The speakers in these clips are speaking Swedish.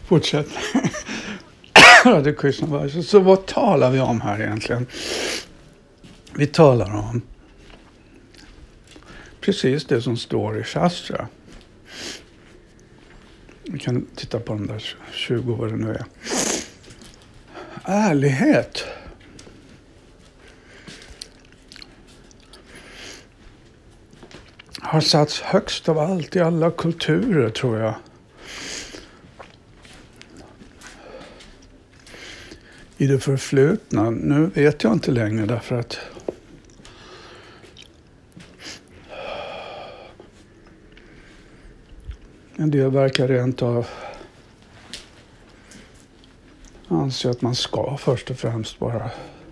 Fortsätt. Radhe Krishna Varsha. Så vad talar vi om här egentligen? Vi talar om precis det som står i Shastra. Vi kan titta på de där 20 vad det nu är. Ärlighet. Har satts högst av allt i alla kulturer, tror jag. I det förflutna. Nu vet jag inte längre därför att en del verkar rent av anse att man ska först och främst bara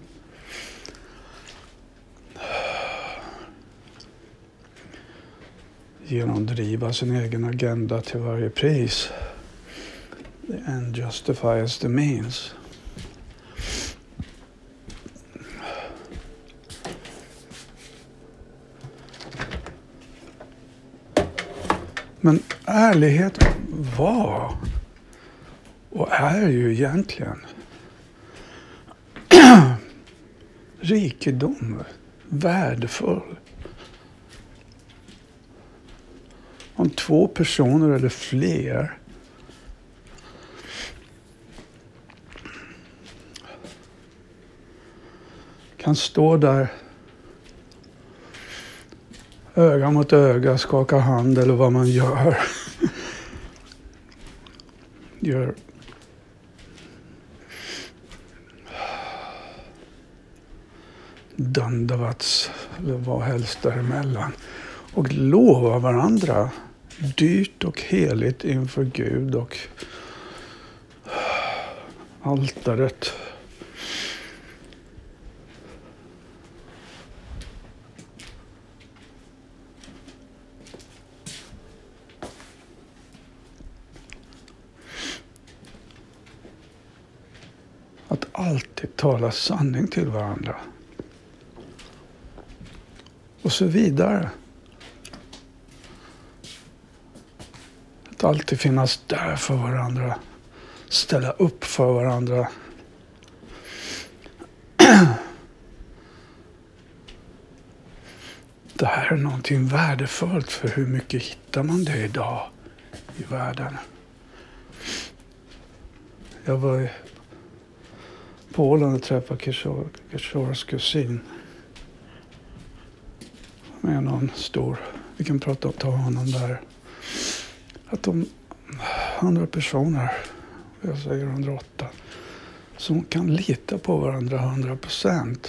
genomdriva sin egen agenda till varje pris. The end justifies the means. Men ärlighet var och är ju egentligen rikedom, värdefull. Om 2 personer eller fler kan stå där öga mot öga, skaka hand eller vad man gör. Dandavats eller vad helst däremellan. Och lova varandra dyrt och heligt inför Gud och altaret. Att alltid tala sanning till varandra. Och så vidare. Att alltid finnas där för varandra. Ställa upp för varandra. Det här är någonting värdefullt, för hur mycket hittar man det idag i världen? Jag var i Polen och träffade Kishores kusin. Med någon stor, vi kan ta honom där. Att de 100 personer, jag säger 108, som kan lita på varandra 100%.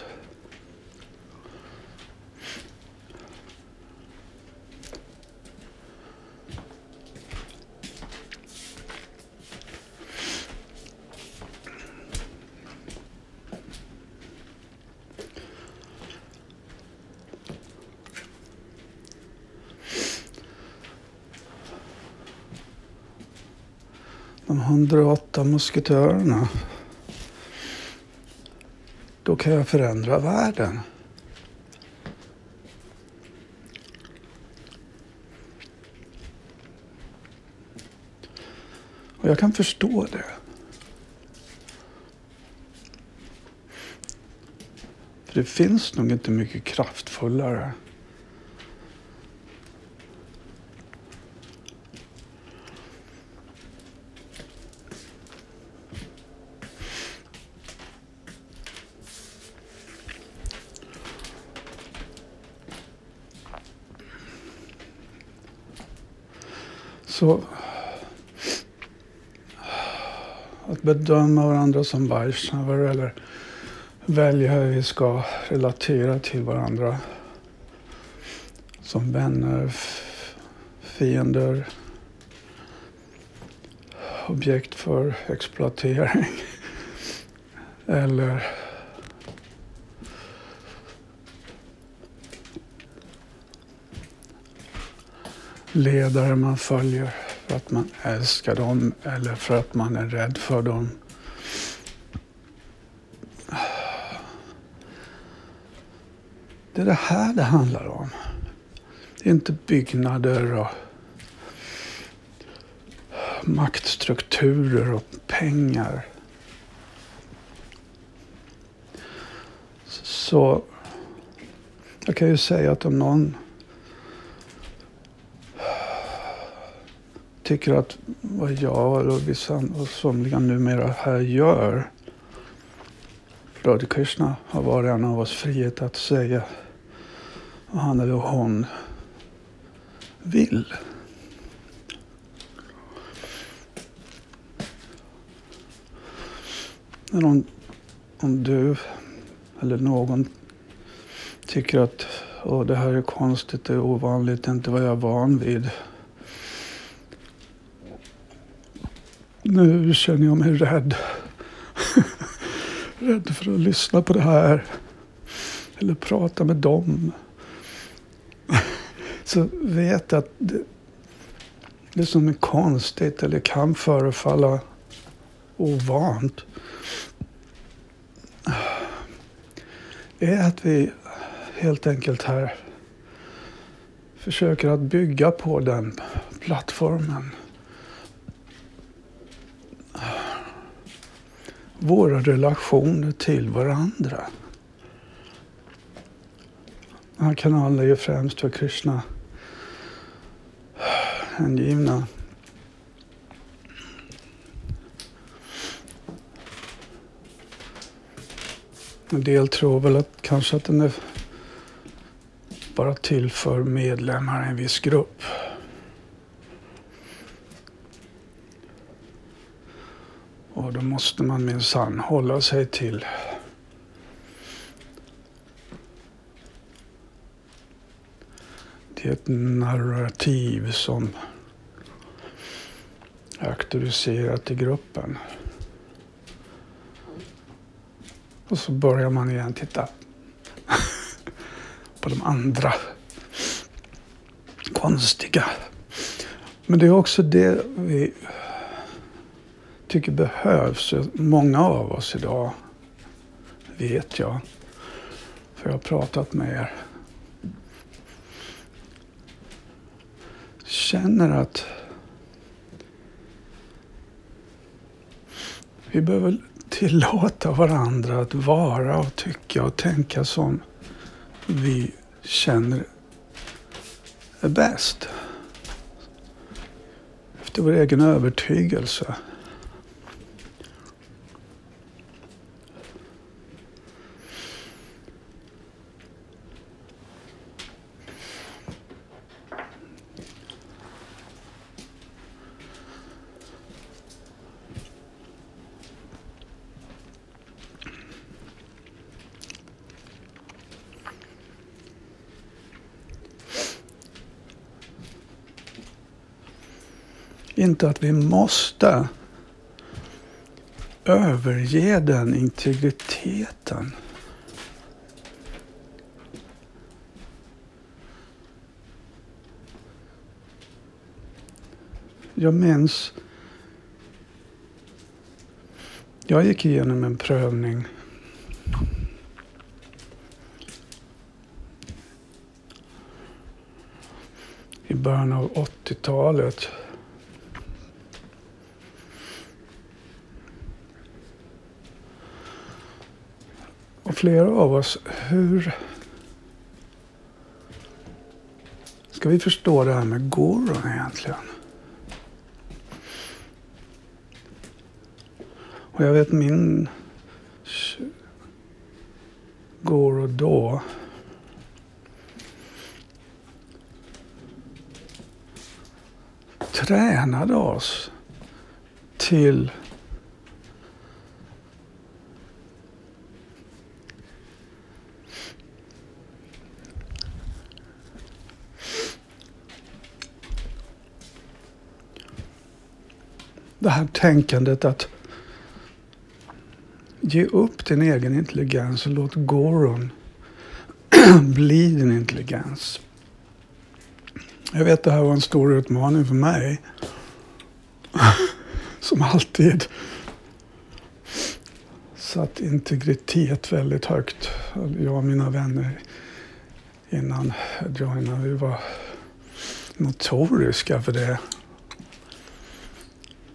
De 108 musketörerna. Då kan jag förändra världen. Och jag kan förstå det. För det finns nog inte mycket kraftfullare. Så att bedöma varandra som Vaishnavar eller välja hur vi ska relatera till varandra som vänner, fiender, objekt för exploatering eller ledare man följer för att man älskar dem eller för att man är rädd för dem. Det är det här det handlar om. Det är inte byggnader och maktstrukturer och pengar. Så jag kan ju säga att om någon tycker att vad jag och vissa och somliga numera här gör, Radha Krishna har varit en av oss frihet att säga vad han eller hon vill. Men om du eller någon tycker att det här är konstigt, det är ovanligt, det är inte vad jag är van vid. Nu känner jag mig rädd. Rädd för att lyssna på det här. Eller prata med dem. Så vet att det som är konstigt eller kan förefalla ovant är att vi helt enkelt här försöker att bygga på den plattformen. Våra relationer till varandra. Den här kanalen är ju främst för Krishna hängivna. En del tror väl att kanske att den är bara till för medlemmar i en viss grupp. Och då måste man minsann hålla sig till det är ett narrativ som är auktoriserat i gruppen. Och så börjar man igen titta på de andra konstiga. Men det är också det vi tycker behövs. Många av oss idag, vet jag, för jag har pratat med er, känner att vi behöver tillåta varandra att vara och tycka och tänka som vi känner är bäst. Efter vår egen övertygelse. Inte att vi måste överge den integriteten. Jag minns, jag gick igenom en prövning i början av 80-talet. Och flera av oss, hur ska vi förstå det här med gurun egentligen? Och jag vet min guru då tränade oss till det här tänkandet att ge upp din egen intelligens och låt gurun bli din intelligens. Jag vet det här var en stor utmaning för mig. Som alltid satt integritet väldigt högt. Jag och mina vänner innan jag joinade, vi var notoriska för det.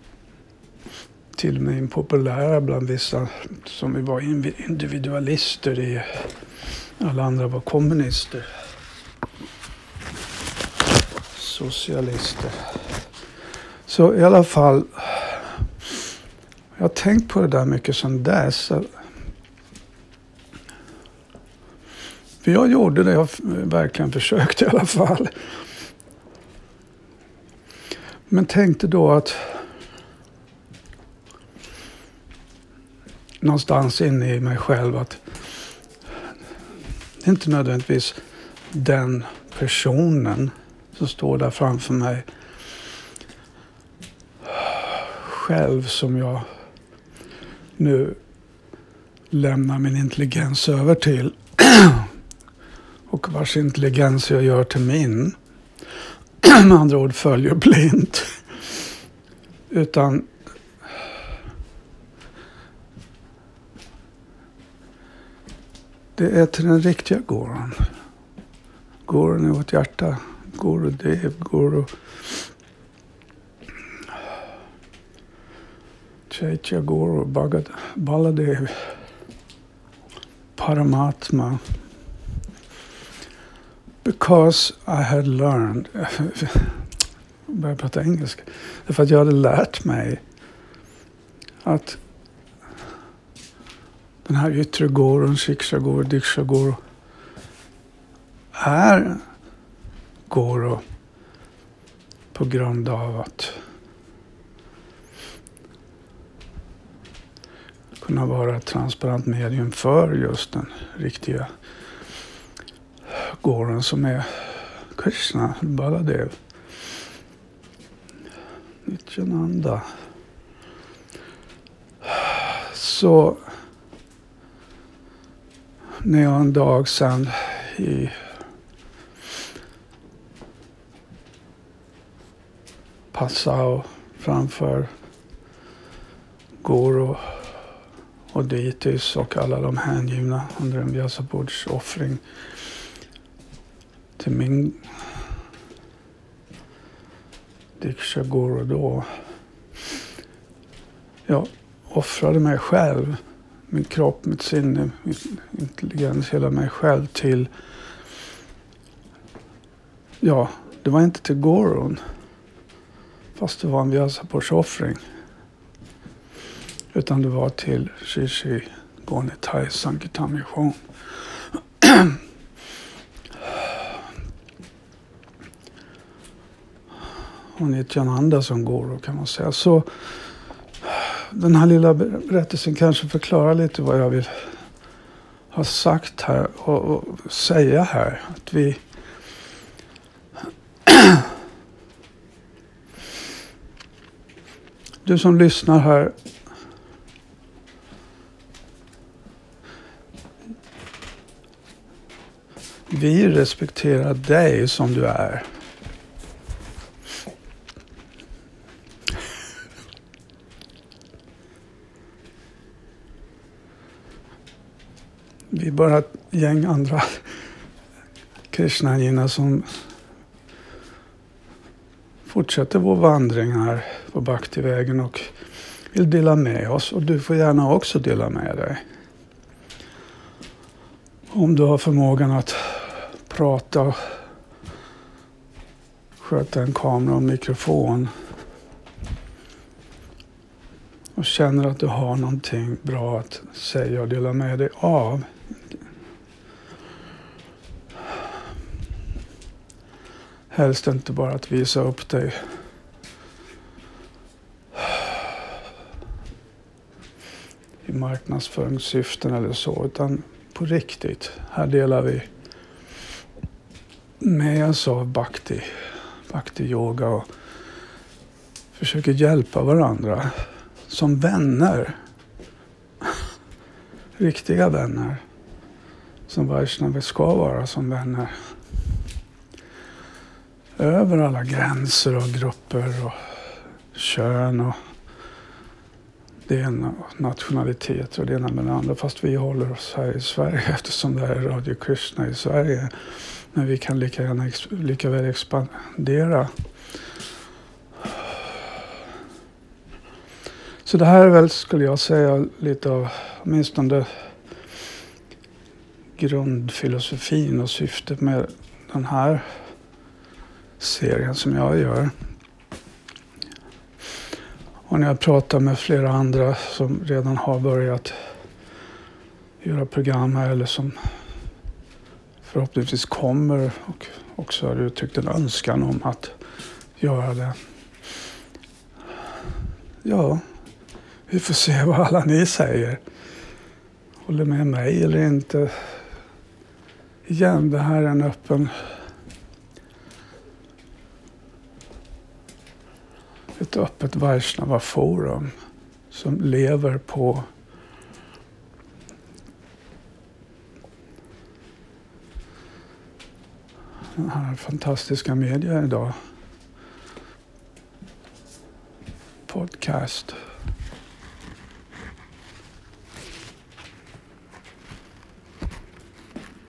till och med impopulära bland vissa som vi var individualister i. Alla andra var kommunister. Socialister. Så i alla fall, jag har tänkt på det där mycket sedan dess. För jag gjorde det, jag verkligen försökte i alla fall. Men tänkte då att någonstans inne i mig själv att det är inte nödvändigtvis den personen som står där framför mig själv som jag nu lämnar min intelligens över till och vars intelligens jag gör till min. Med andra ord följer blint. Utan det är till den riktiga Goron. Goron i vårt hjärta. Gurudev, Guru. Chaitya Guru, Baladev. Paramatma. Because I had learned. Jag börjar prata engelska. Därför att jag hade lärt mig att den här yttre Gurun, Shiksha Guru, Diksha Guru är Guru på grund av att kunna vara ett transparent medium för just den riktiga Gurun som är Krishna, Baladev, Nityananda. Så när jag en dag sedan i Passau framför Guru och Deities och alla de hängivna under en Vyasabords offring till min Diksha Guru då. Jag offrade mig själv, min kropp, mitt sinne, min intelligens, hela mig själv till, ja, det var inte till Gurun, fast det var en Vyasabords offring, utan det var till Shri Gaunitai Sankirtan mission. Och Nityananda som Guru kan man säga. Så den här lilla berättelsen kanske förklarar lite vad jag vill ha sagt här och säga här. Att vi du som lyssnar här, vi respekterar dig som du är. Vi är bara ett gäng andra Krishna-gina som fortsätter vår vandring här på Bhaktivägen och vill dela med oss. Och du får gärna också dela med dig. Om du har förmågan att prata, sköta en kamera och mikrofon och känner att du har någonting bra att säga och dela med dig av. Helst inte bara att visa upp dig i marknadsföringssyften eller så, utan på riktigt. Här delar vi med oss av bhakti yoga och försöker hjälpa varandra som vänner. Riktiga vänner. Som Vaishnavi ska vara som vänner. Över alla gränser och grupper och kön och det ena, nationalitet och det ena med det andra. Fast vi håller oss här i Sverige eftersom det här är Radio Krishna i Sverige. Men vi kan lika väl expandera. Så det här är väl, skulle jag säga, lite av åtminstone grundfilosofin och syftet med den här serien som jag gör. Och när jag pratar med flera andra som redan har börjat göra program här eller som förhoppningsvis kommer och också har uttryckt en önskan om att göra det. Ja, vi får se vad alla ni säger. Håller med mig eller inte. Igen, det här är en ett öppet Vaishnava-forum som lever på den här fantastiska media idag. Podcast.